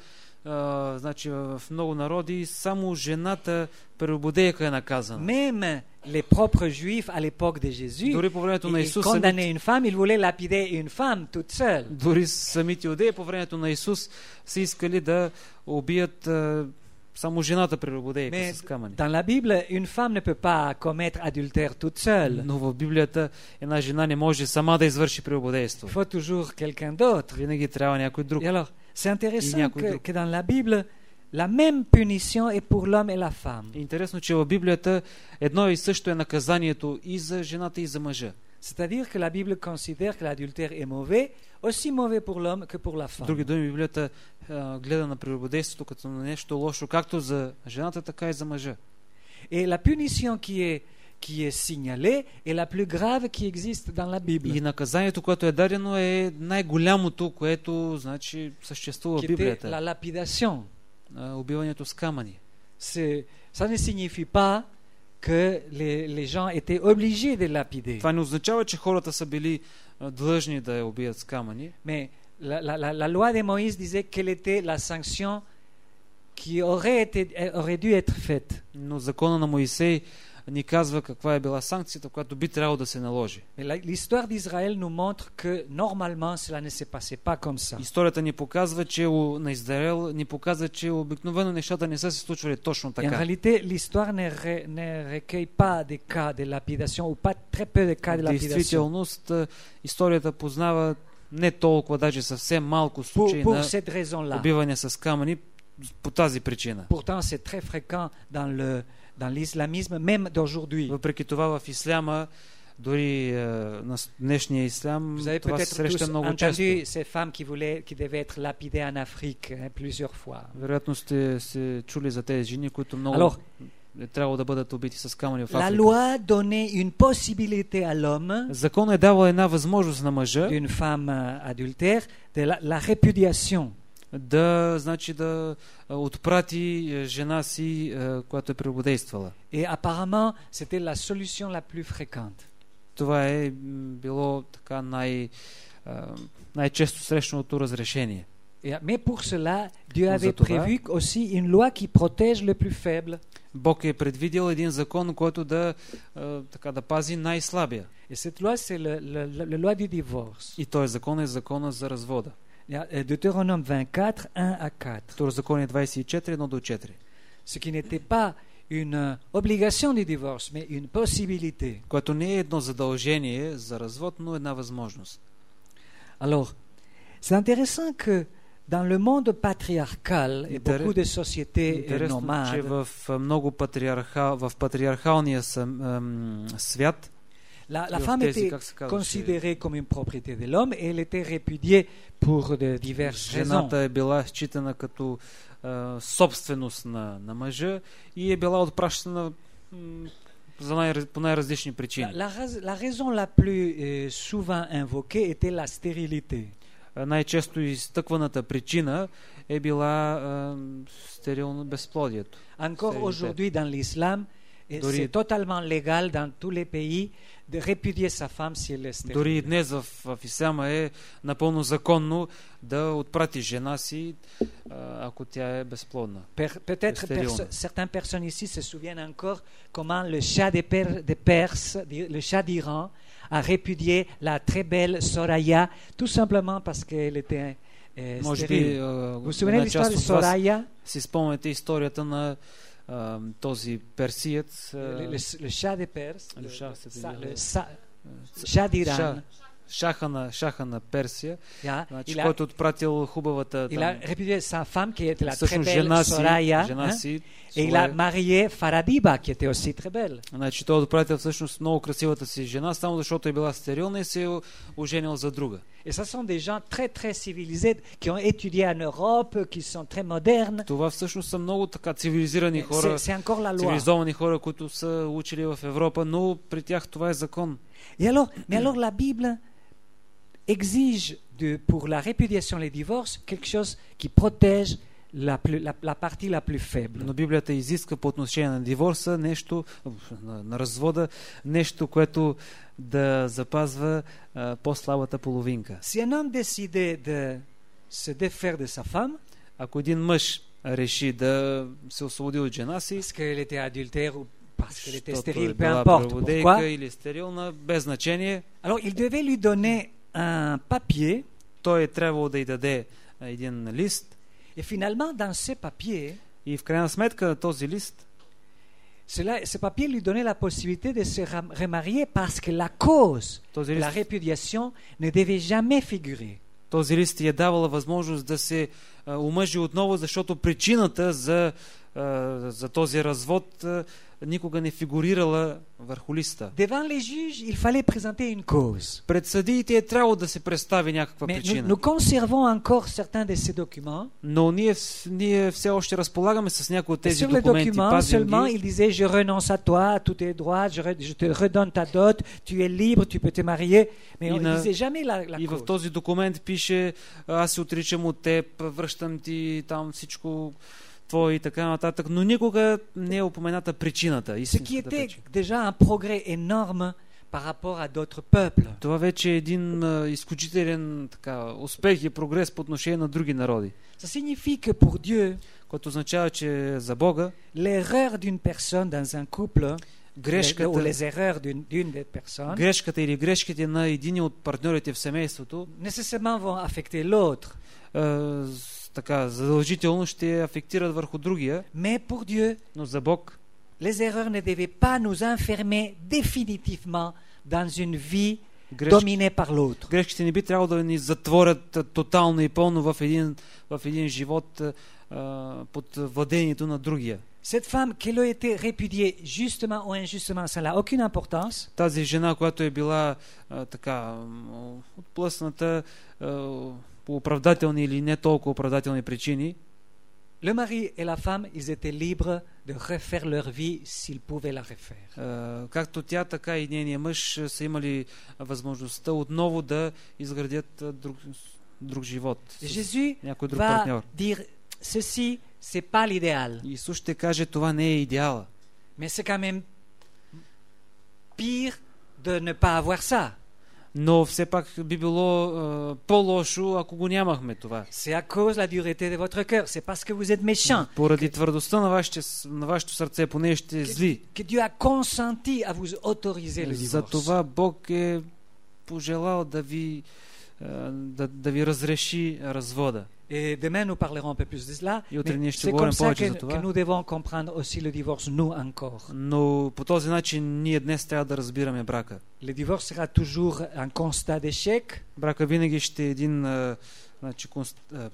а, значи, в много народи само жената прелюбодейка е наказана. Même les propres juifs à l'époque de Jésus, Дори по времето на ils Исус, condamnaient самите, une femme, ils voulaient lapider une femme toute seule. дори самите юдеи по времето на Исус са искали да убият а, само жената прелюбодейка Mais с камъни. dans la Bible, une femme ne peut pas commettre adultère toute seule. Но в Библията една жена не може сама да извърши Il прелюбодейство. faut toujours quelqu'un d'autre. Винаги трябва някой друг. Et alors, c'est intéressant някой que, друг. que dans la Bible, la même punition est pour l'homme et la femme. Интересно, че в Библията едно и също е наказанието и за жената, и за мъжа. C'est-à-dire que la Bible considère que l'adultère est mauvais, aussi mauvais pour l'homme que pour la С femme. други думи, Библията а, гледа на прелюбодейството като на нещо лошо, както за жената, така и за мъжа. Et la punition qui est, qui est signalée est la plus grave qui existe dans la Bible. И наказанието, което е дадено, е най-голямото, което значи съществува в Qui était la Библията. lapidation. А, убиването с камъни. C'est, ça ne signifie pas que les, les gens étaient obligés de lapider. Това не означава, че хората са били а, длъжни да я убият с камъни. Mais la, la, la, la loi de Moïse disait quelle était la sanction qui aurait, été, aurait dû être faite. Но закона на Моисей ни казва каква е била санкцията, която би трябвало да се наложи. Mais la- l'histoire d'Israël nous montre que normalement cela ne se passait pas comme ça. Историята ни показва, че у- на Израел ни показва, че обикновено нещата не са се случвали точно Et en така. réalité, l'histoire ne, re- ne recueille pas des cas de lapidation ou pas très peu de cas de В lapidation. действителност, а, историята познава не толкова, даже съвсем малко Pour, случаи pour на cette raison-là. убиване с камъни по тази причина. Pourtant, c'est très fréquent dans, le, dans l'islamisme, même d'aujourd'hui. Въпреки това в исляма, дори е, на с- днешния ислям, Vous avez това се peut-être среща tous много често. entendu ces femmes qui, voulaient, qui devaient être lapidées en Afrique hein, plusieurs fois. Вероятно сте се чули за тези жени, които много Alors, е трябвало да бъдат убити с камъни в La Африка. loi donnait une possibilité à l'homme Закон е давал една възможност на мъжа d'une femme euh, adultère de la, la répudiation. да, значи, да а, отпрати е, жена си, е, която е прелюбодействала. Et apparemment, c'était la solution la plus fréquente. Това е м, било така най, а, най-често срещаното разрешение. Et- mais pour cela, Dieu Nous avait a tout prévu aussi une loi qui protège le plus faible. Бог е предвидил един закон, който да, а, така, да пази най-слабия. Et cette loi, c'est le, le- le- la loi du divorce. И този закон е закона за развода. Il y a, euh, Deutéronome vingt-quatre, un à quatre. Второзаконие двадесет и четири, едно до четири. Ce qui n'était pas une euh, obligation du divorce, mais une possibilité. Което не е едно задължение за развод, но една възможност. Alors, c'est intéressant que dans le monde patriarcal et Intéress- beaucoup de sociétés euh, Интересно, че nomades, в а, много патриарха, в патриархалния съм, ам, свят la, la и в femme тези, était как се казваше, considérée comme une propriété de l'homme et elle était répudiée pour de diverses raisons. жената е била считана като а, собственост на, на мъжа и е била отпращана м, за най, по най-различни La, причини. la raz- la raison la plus euh, souvent invoquée était la stérilité. А, най-често изтъкваната причина е била а, стерилно безплодието. Encore Stérilité. aujourd'hui dans l'islam, et Dori- c'est totalement légal dans tous les pays de répudier sa femme si elle est stérile. Дори и днес в, в исляма е напълно законно да отпрати жена си, а, ако тя е безплодна. Per- Peut-être stérile. perso- certaines personnes ici se souviennent encore comment le Shah des, Per- des Perses, di- le Shah d'Iran, a répudié la très belle Soraya, tout simplement parce qu'elle était euh, Може би stérile. а, Vous vous souvenez de една част l'histoire de от вас Soraya, си спомняте историята на а, този персиец, а, le, le- le Shah des Perses, Le le, Shah, le- c'était Sa- dire- le Sa- ц- Shah d'Iran. Ша- шаха, на, шаха на Персия, Yeah, значи, il, a, който отпратил хубавата il a там, répudié sa femme qui était la très всъщност belle жена си, Soraya, жена hein, си et il a своя- marié Faradiba qui était aussi très belle. значи той отпратил всъщност много красивата си жена, само защото е била стерилна и се е оженил за друга. Et ce sont des gens très très civilisés qui ont étudié en Europe, qui sont très modernes. Това всъщност са много така цивилизирани C'est хора, c'est encore la loi. цивилизовани хора, които са учили в Европа, но при тях това е закон. Et alors, mais alors la Bible exige de, pour la répudiation et les divorces quelque chose qui protège la, plus, la, la partie la plus faible. Но Библията изиска по отношение на диворса нещо, на, на развода, нещо, което да запазва а, по-слабата половинка. Si un homme décidait de se défaire de sa femme, Ако един мъж реши да се освободи от жена си, parce qu'elle était adultère ou parce qu'elle était защото stérile, е peu била importe прелюбодейка pourquoi, или стерилна, без значение, alors il devait lui donner un papier, той е трябвало да й даде а, един лист et finalement dans ce papier, И в крайна сметка този лист, Cela, ce papier lui donnait la possibilité de se ram- remarier parce que la cause този de la лист, répudiation ne devait jamais figurer. този лист ти е давала възможност да се а, омъжи отново, защото причината за, а, за този развод а, никога не фигурирала върху листа. Devant les juges, il fallait présenter une cause. Пред съдиите е трябвало да се представи някаква Mais nous, причина. nous conservons encore certains de ces documents. Но ние, вс- ние все още разполагаме с някои от Et тези sur les документи, documents, пазим seulement, ги. il disait, je renonce à toi, tout est droit, je, re- je te redonne ta dot, tu es libre, tu peux te marier. Mais on Il ne n'a- disait jamais la, la И в cause. този документ пише, аз се отричам от теб, връщам ти там всичко твое и така нататък, но никога не е упомената причината, Ce qui истинската était причина. déjà un progrès énorme par rapport à d'autres peuples. Това вече е един а, изключителен така, успех и прогрес по отношение на други народи, Ça signifie que pour Dieu, което означава, че за Бога l'erreur d'une personne dans un couple, les- ou грешката, les erreurs d'une d'une des personnes, грешката или грешките на един от партньорите в семейството nécessairement vont affecter l'autre. а, с- така, задължително ще афектират върху другия, Mais pour Dieu, но за Бог les erreurs ne devaient pas nous enfermer définitivement dans une vie грешки, dominée par l'autre. грешките не би трябвало да ни затворят а, тотално и пълно в един, в един живот а, под владението на другия. Cette femme, qu'elle ait été répudiée justement ou injustement, ça n'a aucune importance. Тази жена, която е била а, така м, отплъсната а, по оправдателни или не толкова оправдателни причини, Le mari et la femme, ils étaient libres de refaire leur vie s'ils pouvaient la refaire. а, както тя, така и нейния мъж а, са имали възможността отново да изградят а, друг, друг живот с Jésus някой друг va партньор. dire ceci, c'est pas l'idéal, Исус ще каже, това не е идеала, mais c'est quand même pire de ne pas avoir ça. но все пак би било а, по-лошо, ако го нямахме това. C'est à cause de la dureté de votre cœur, c'est parce que vous êtes méchant Поради твърдостта на, вашите, на вашето сърце, понеже сте зли. que Dieu a consenti à vous autoriser le За divorce. това Бог е пожелал да ви, а, да, да ви разреши развода. Et demain, nous parlerons un peu plus de cela. И утре Mais ние ще c'est говорим comme ça повече que, за това. que nous devons comprendre aussi le divorce, nous encore. Но по този начин ние днес трябва да разбираме брака. Le divorce sera toujours un constat d'échec. Брака винаги ще е един а, значи, конст... а,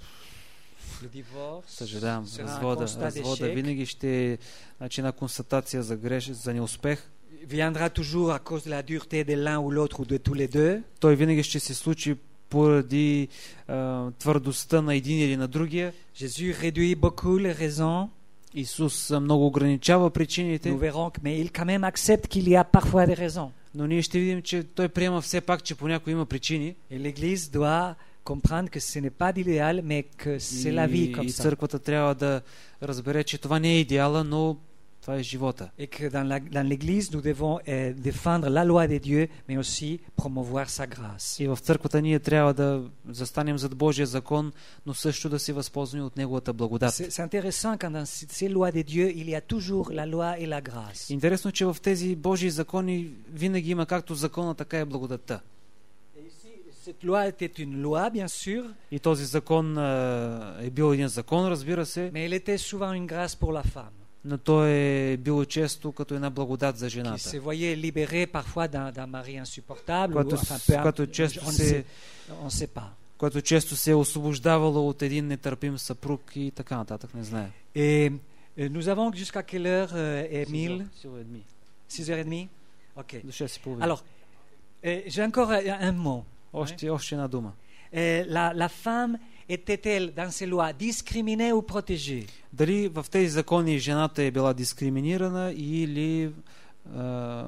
Le divorce съжалявам, sera un развода, constat развода d'échec. винаги ще е значи, една констатация за греш, за неуспех. Viendra toujours à cause de la dureté de l'un ou l'autre ou de tous les deux. Той винаги ще се случи поради а, твърдостта на един или на другия. Jésus réduit beaucoup les raisons. Исус а, много ограничава Nous причините, verrons, que- mais il quand même accepte qu'il y a parfois des raisons. но ние ще видим, че той приема все пак, че понякога има причини. Et l'Église doit comprendre que ce n'est pas l'idéal, mais que c'est la vie И, comme и ça. църквата трябва да разбере, че това не е идеала, но това е живота. Et que dans la- dans l'Église, nous devons euh, défendre la loi de Dieu, mais aussi promouvoir sa grâce. И в църквата ние трябва да застанем зад Божия закон, но също да се възползваме от Неговата благодат. C'est c'est intéressant quand dans ces ces lois de Dieu, il y a toujours la loi et la grâce. Интересно, че в тези Божии закони винаги има както закона, така и благодатта. Et ici, cette loi était une loi, bien sûr, И този закон а, е бил един закон, разбира се, mais elle était souvent une grâce pour la femme, но той е бил често като една благодат за qui жената, se voyait libérée parfois d'un d'un mari insupportable, ou, която, enfin, с- peu im- която често on ne се, sait- on ne sait pas. която често се е освобождавала от един нетърпим съпруг и така нататък, не знае. Et euh, nous avons jusqu'à quelle heure, euh, Émile six heures trente? Ok. До шест и половина. Alors, euh, j'ai encore un, un mot. Още, още една дума. Euh, la, la femme était-elle, dans ces lois, discriminée ou protégée? Дали в тези закони жената е била дискриминирана или, а,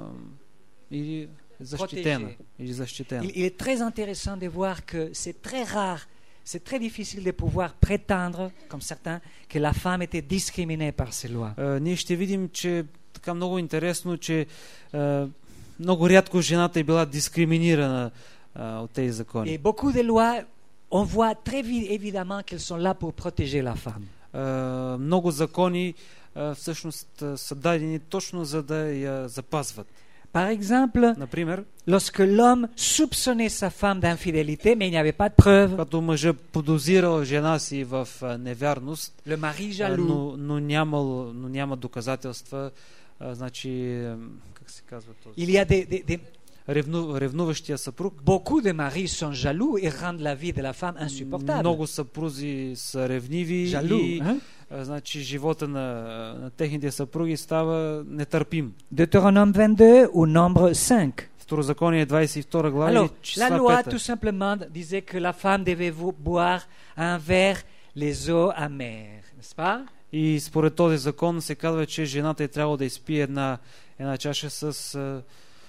или защитена? Протежée. Или защитена. Il, il est très intéressant de voir que c'est très rare, c'est très difficile de pouvoir prétendre, comme certains, que la femme était discriminée par ces lois. А, ние ще видим, че така много интересно, че а, много рядко жената е била дискриминирана а, от тези закони. Et beaucoup de lois, on voit très vi- évidemment qu'elles sont là pour protéger la femme. А, много закони а, всъщност а, са дадени точно за да я запазват. Par exemple, Например, lorsque l'homme soupçonnait sa femme d'infidélité, mais il n'y avait pas de preuve, когато мъжът подозирал жена си в а, невярност, le mari а, jaloux, но, но, нямал, но няма доказателства, а, значи, ам, как се казва този? il y a des, des- des- Ревну, ревнуващия съпруг. beaucoup de maris sont jaloux et rendent la vie de la femme insupportable. Много съпрузи са ревниви Jaloux, и hein? а, значи, живота на, на техните съпруги става нетърпим. Deutéronome vingt-deux ou Nombre cinq. Второзаконие двадесет и втора глава Alors, и la числа loi пета. tout simplement disait que la femme devait vo- boire un verre les eaux amères, n'est-ce pas? И според този закон се казва, че жената е трябвало да изпие една, една чаша с а,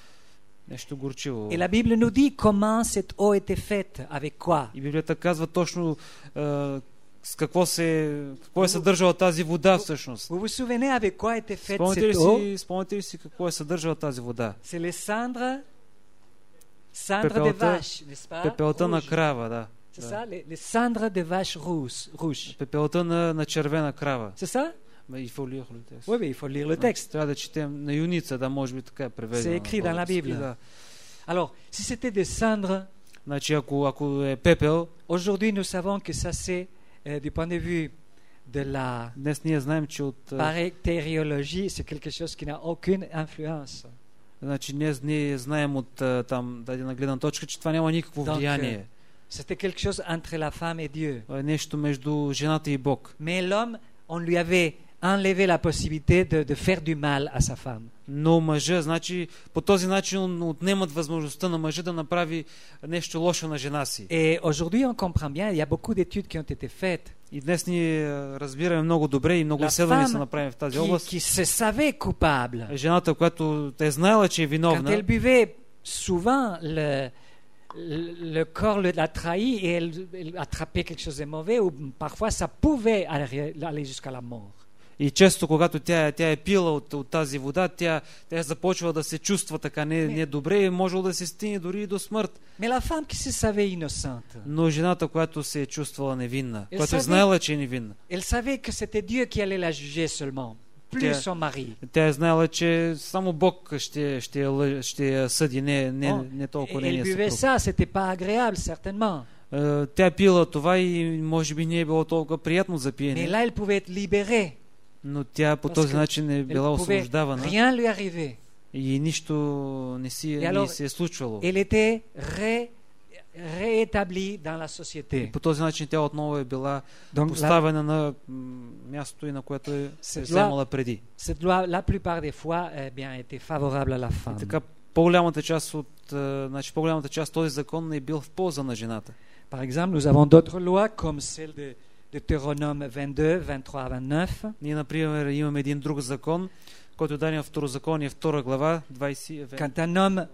нещо горчиво. Et la Bible nous dit comment cette eau était faite, avec quoi? И Библията казва точно а, с какво, се, какво е съдържала тази вода всъщност. Vous vous souvenez avec quoi était faite Спомняте ли cette eau? си, спомняте ли си какво е съдържала тази вода? C'est les cendres, cendres de Пепелта- vache, n'est-ce pas? Пепелта на Rouge. крава, да. C'est Да. ça, les, les cendres de vache rouge. rouge. Пепелта на, на червена крава. C'est ça? Ма и фолия, фолия. Oui, oui, il faut lire le texte. Трябва да четем на юница, да може би така е преведено. C'est écrit dans la български, Bible. Да. Alors, si c'était des cendres, Значи ако, ако е пепел, aujourd'hui nous savons que ça c'est euh, du point de vue de la днес ние знаем, че от... а, bactériologie, c'est quelque chose qui n'a aucune influence. Значи ние, ние знаем от а, там дадена гледна точка, че това няма никакво Donc, влияние. C'était quelque chose entre la femme et Dieu. Това е нещо между жената и Бог. Mais l'homme, on lui avait enlevé la possibilité de, de faire du mal à sa femme. Но мъжа, значи по този начин отнемат възможността на мъжа да направи нещо лошо на жена си. Et aujourd'hui, on comprend bien, il y a beaucoup d'études qui ont été faites, И днес ние а, разбираме много добре и много La изследвания femme са направени в тази qui, област. qui se savait coupable. Жената, която е знаела, че е Quand виновна, elle buvait, souvent le, le, le corps le- la trahit et elle, elle attrapait quelque chose de mauvais, ou parfois ça pouvait aller, aller jusqu'à la mort. и често, когато тя, тя е пила от, от тази вода, тя, тя е започва да се чувства така не, не добре и е можело да се стигне дори и до смърт. Mais la femme qui se savait innocente, Но жената, която се е чувствала невинна, Е, която е savait- знаела, че е невинна, elle savait que c'était Dieu qui allait la juger seulement, plus Тя- son mari. тя е знаела, че само Бог ще, ще, я, лъ- ще я съди, не, не, Bon, не толкова et elle нейния buvait съпруг. ça, c'était pas agréable certainement. Е, Тя е пила това и може би не е било толкова приятно за Mais пиене, là, elle pouvait être libérée. но тя по Parce този que начин е Elle била pouvait освобождавана rien lui arriver. и нищо не си Et не alors, се е случвало. Elle était ré- réétablie dans la société. По този начин тя отново е била Donc, la- поставена на м, място и на което е се Cette вземала преди. cette loi, la plupart des fois, eh bien, était favorable à la И femme. така по-голямата част от а, значи по-голямата част от този закон е бил в полза на жената. Par exemple, nous avons d'autres lois comme celle de Deutéronome vingt-deux, vingt-trois à vingt-neuf. Ние, например, имаме един друг закон, който е даден в Второзаконие, втора глава, двадесет... Quand un homme,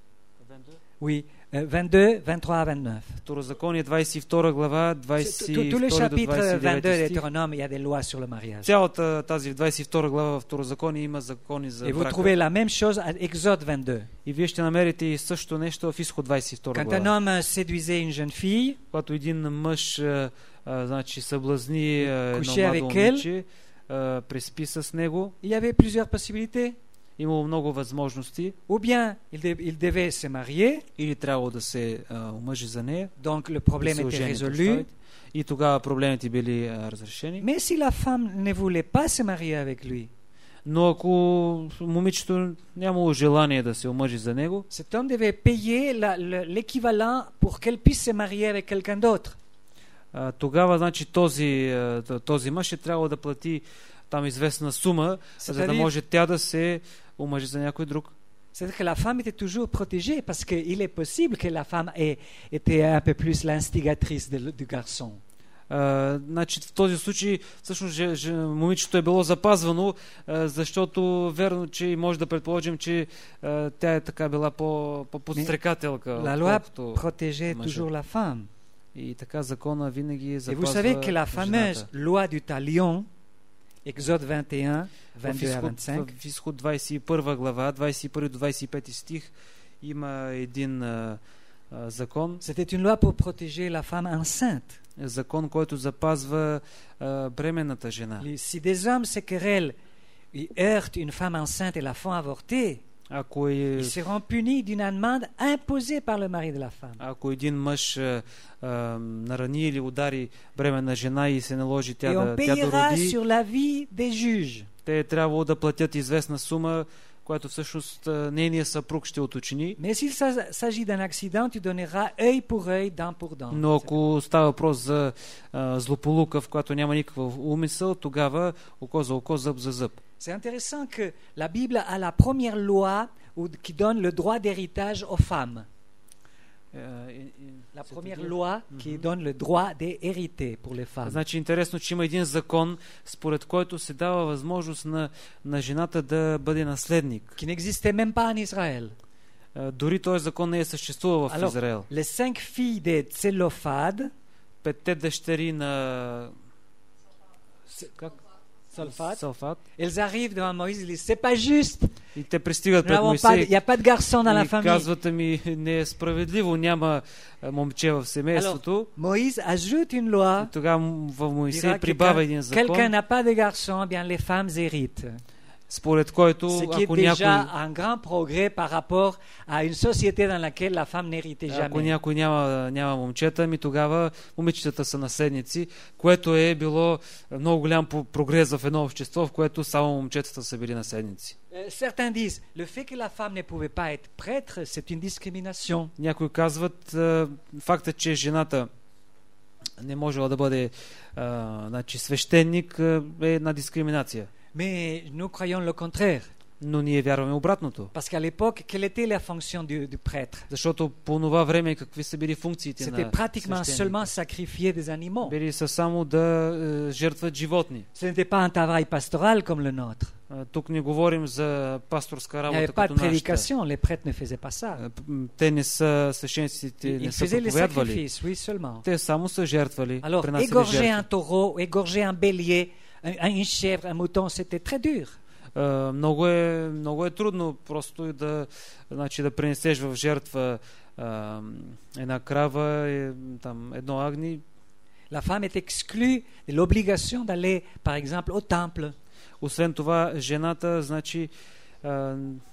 oui, euh, vingt-deux, vingt-trois à vingt-neuf. Второзаконие, двадесет и втора глава, двадесет Tout, и tout le втора до chapitre двадесет и vingt-deux de девети стих. Deutéronome, il y a des lois sur le mariage. Цялата тази двадесет и втора глава в Второзаконие има закони за Et vous брака. trouvez la même chose à Exode vingt-deux. И вие ще намерите и също нещо в Изход двадесет и втора Quand un глава. homme séduisait une jeune fille, Когато един мъж а, а, значи, съблазни а, едно Coucher младо avec elle. момиче, а, преспи с него, il y avait plusieurs possibilités. имало много възможности, Ou bien il, de- il devait se marier, или трябвало да се а, омъжи за нея, donc le да problème се était ожени, résolu. представете. И тогава проблемите били а, разрешени. Mais si la femme ne voulait pas se marier avec lui, Но ако момичето нямало желание да се омъжи за него, cet homme devait payer la- le- l'équivalent pour qu'elle puisse se marier avec quelqu'un d'autre. а, тогава значи този, а, т- този мъж е трябвало да плати там известна сума, за да C'est-à-dire, може тя да се омъжи за някой друг. c'est-à-dire que la femme était toujours protégée parce qu'il est possible que la femme ait été un peu plus l'instigatrice de- du garçon. А, значи в този случай всъщност же, же, момичето е било запазвано, а, защото верно, че може да предположим, че а, тя е така била по, по-подстрекателка. La loi отколкото protégeait мъжът. toujours la femme. И така закона винаги Et vous запазва savez que la fameuse жената. loi du talion, Exode vingt et un, В vingt-deux à изход, vingt-cinq, в изход двадесет и първа глава, двадесет и първи до двадесет и пети стих има един а, а, закон, c'était une loi pour protéger la femme enceinte. закон, който запазва а, бременната жена. Les- Si des hommes se querellent, ils heurtent une femme enceinte et la font avorter, Ако, е, Ils seront punis d'une amende imposée par le mari de la femme. ако един мъж а, а, нарани или удари бременна жена и се наложи тя Et on да, тя да payera роди, sur la vie des juges. те е трябвало да платят известна сума, която всъщност а, нейният съпруг ще уточни. Mais s'il s'a- s'agit d'un accident, tu donneras œil pour œil, dent pour dent. Но ако става въпрос за а, злополука, в която няма никакъв умисъл, тогава око за око, зъб за зъб. C'est intéressant que la Bible a la première loi où- qui donne le droit d'héritage aux femmes. La première loi qui donne le droit d'hériter pour les femmes. Значи интересно, че има един закон, според който се дава възможност на, на жената да бъде наследник. Qui n'existait même pas en Israël. А, дори този закон не е съществувал в Alors, Израел. les cinq filles de Tselophad, Петте дъщери на как? Salphat, Салфат. elles arrivent devant Moïse, ils disent c'est pas juste. И те пристигат Nous пред n'avons pas, il Моисей n'y a pas de garçon dans la и famille. казват ми, не е справедливо, няма а, момче в Alors, семейството. Moïse ajoute une loi. И тогава в Моисей Dira que прибавя quand един quelqu'un закон, n'a pas de garçon, eh bien les femmes héritent. според който Ce qui est ако déjà някой, un grand progrès par rapport à une société dans laquelle la femme n'héritait ако jamais. някой няма, няма момчета, ми тогава момичетата са наследници, което е било много голям по- прогрес в едно общество, в което само момчетата са били наследници. Euh, Certains disent le fait que la femme ne pouvait pas être prêtre, c'est une discrimination. Някои казват, а, факта, че жената не можела да бъде а, значи, свещеник, а, е една дискриминация. Mais nous croyons le contraire. Но ние вярваме обратното. Parce qu'à l'époque, quelle était la fonction du, du prêtre? Защото по това време какви са били функциите C'était на pratiquement seulement свещеника? sacrifier des animaux. Били са само да е, жертват животни. Ce n'était pas un travail pastoral comme le nôtre. А, тук не говорим за пасторска Il n'y avait работа pas de като нашата. prédication, les prêtres ne faisaient pas ça. А, п- м, Те не са свещениците, Ils не са faisaient les проповядвали. sacrifices, oui, seulement. Те само са жертвали, Alors, принасяли égorger un жертви. taureau, égorger un bélier, un- une chèvre, un mouton, c'était très dur. А, много, е, много е трудно просто и да, значи, да принесеш в жертва а, една крава, е, там, едно агни. La femme est exclue de l'obligation d'aller, par exemple, au temple. Освен това, жената, значи, а,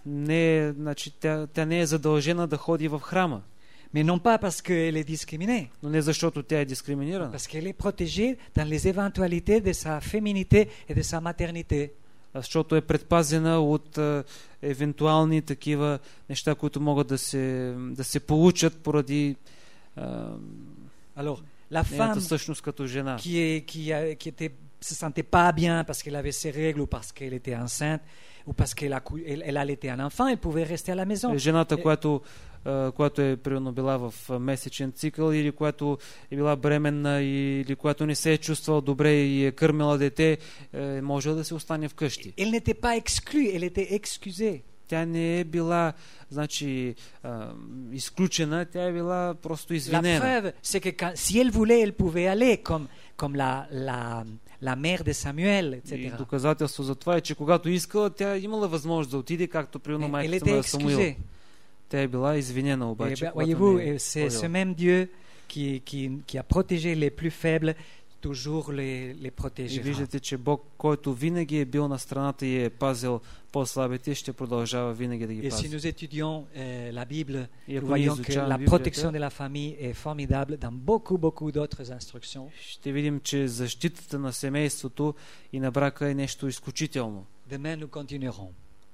не е, значи тя, тя не е задължена да ходи в храма. Mais non pas parce qu'elle est discriminée, Но не защото тя е дискриминирана, parce qu'elle est protégée dans les éventualités de sa féminité et de sa maternité. а защото е предпазена от а, евентуални такива неща, които могат да се, да се получат поради а, Alors, la femme нейната същност като жена. qui, est, qui, a- qui était, se sentait pas bien parce qu'elle avait ses règles ou parce qu'elle était enceinte ou parce qu'elle a cou- elle, elle allaitait un enfant, elle pouvait rester à la maison. Жената, Е- която, а, която е примерно била в а, месечен цикъл или която е била бременна или която не се е чувствала добре и е кърмила дете, е, може да се остане вкъщи. Elle n'était pas exclue, elle était excusée. Тя не е била, значи, а, изключена, тя е била просто La извинена. preuve, c'est que quand- si elle voulait, elle pouvait aller, comme, comme la, la, la mère de Samuel, И et cetera. доказателство за това е, че когато искала, тя е имала възможност да отиде, както примерно Mais elle майката était на Самуил. excusée. Тя е била извинена Et обаче. ben, когато voyez-vous, не е et c'est ce ходила. même Dieu qui, qui, qui a protégé les plus faibles, toujours les, les И protégera. виждате, че Бог, който винаги е бил на страната и е пазил по-слабите, ще продължава винаги да ги Et si пази. nous étudions euh, la Bible, И nous ако ние voyons que изучаваме la protection Библията, de la famille est formidable dans beaucoup, beaucoup d'autres instructions. ще видим, че защитата на семейството и на брака е нещо изключително. Demain, nous continuerons.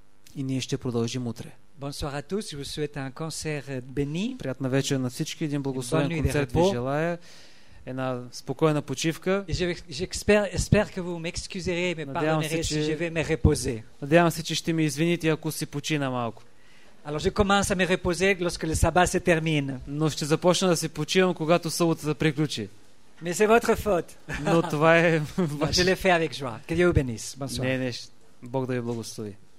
И ние ще продължим утре. Bonsoir à tous. Je vous souhaite un concert euh, béni. Приятна вечер на всички, един благословен Bonne nuit de концерт ви repos. желая, една спокойна почивка. Et je- j'espère espère que vous m'excuserez et me Надявам се, pardonnerez si че- je vais me reposer. Надявам се, че ще ми извините, ако си почина малко. Alors, je commence à me reposer lorsque le sabbat se termine. Но ще започна да се почивам, когато съботата приключи. Mais c'est votre faute. Но това е... Je l'ai fait avec joie. Que Dieu vous bénisse. Bonsoir. Не, не, Бог да ви благослови.